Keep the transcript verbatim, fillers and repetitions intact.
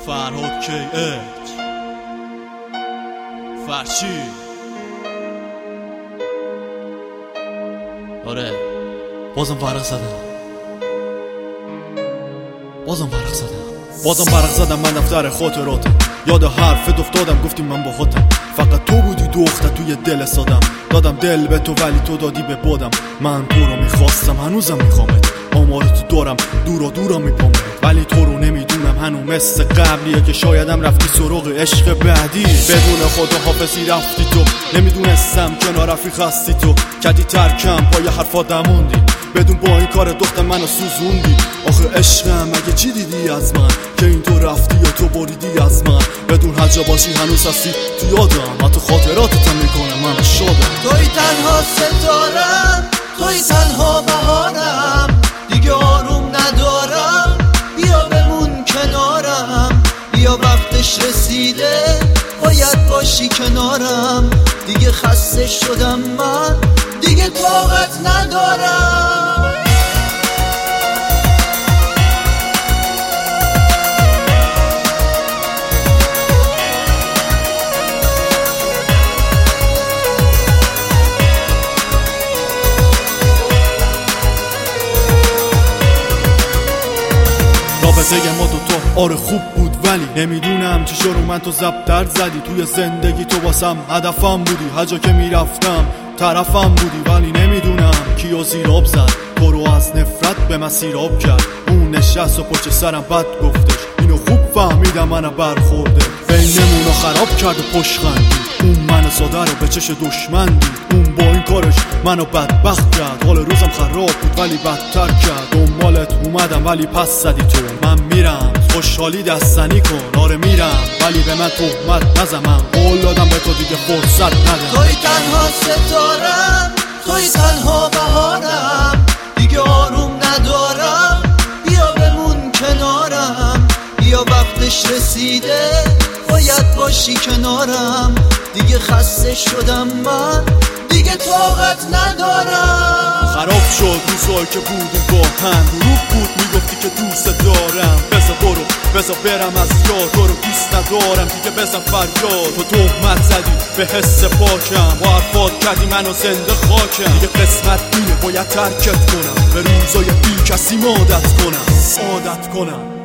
فرهاد کی اچ فرشی. آره بازم فرق زدم بازم فرق زدم بازم فرق زدم من دفتر خاطراتم. یاد حرفت افتادم گفتی من با خودم. فقط تو بودی دختر توی دل سادم. دادم دل به تو ولی تو دادی به بادم. من تو رو میخواستم هنوزم میخوامت. آمارتو دارم دورا دورا میپامت. ولی تو رو نمیدونم هنو مثل قبلیه که شایدم رفتی سراغ عشق بعدی. بدون خدا حافظی رفتی تو. نمیدونستم کنار رفیق هستی تو. کدی ترکم پای حرفا موندی. بدون با این کار دختر منو سوزوندی. آخه عشقم مگه چی دیدی از من که این تو رفتی یا تو بریدی از من؟ بدون هر جا باشی هنوز هستی تو یادم. حتی خاطراتتم میکنه من شادم. توی تنها ستارم، توی تنها بهارم. دیگه آروم ندارم، بیا بمون کنارم. بیا وقتش رسیده باید باشی کنارم. دیگه خسته شدم من، دیگه طاقت ندارم. رابطه ما دوتا آره خوب بود ولی نمیدونم چی شروع من تو زبطر زدی. توی زندگی تو واسم هدفم بودی. هر جا که میرفتم طرفم بودی. ولی نمیدونم کیو زیراب زد تو رو از نفرت به مسیراب کرد. اون نشست و پشت سرم بد گفتش. اینو خوب فهمیدم منو برخورده. بینمونو خراب کرد و پشت خندید. اون منو ساده رو به چش دشمن دید. اون با این کارش منو بدبخت کرد. حال روزم خراب بود ولی بدتر کرد. دنبالت اومدم ولی پس زدی تو. من میرم خوشحالی دستنی کن. آره میرم ولی به من تهمت نزن. من قول دادم به تو دیگه فرصت ندم. توی تنها ستارم، توی تنها بهارم. دیگه آروم ندارم، بیا بمون کنارم. بیا وقتش رسیده باید باشی کنارم. دیگه خسته شدم من، دیگه طاقت ندارم. خراب شد روزایی که بودیم با هم. دروغ بود میگفتی که دوست دارم. بذار برو بذار برم از یاد. تو رو دوست ندارم دیگه بزن فریاد. تو تهمت زدی به حس پاکم. با حرفات کردی منو زنده خاکم. دیگه قسمت اینه باید ترکت کنم. به روزای بی کسی عادت کنم عادت کنم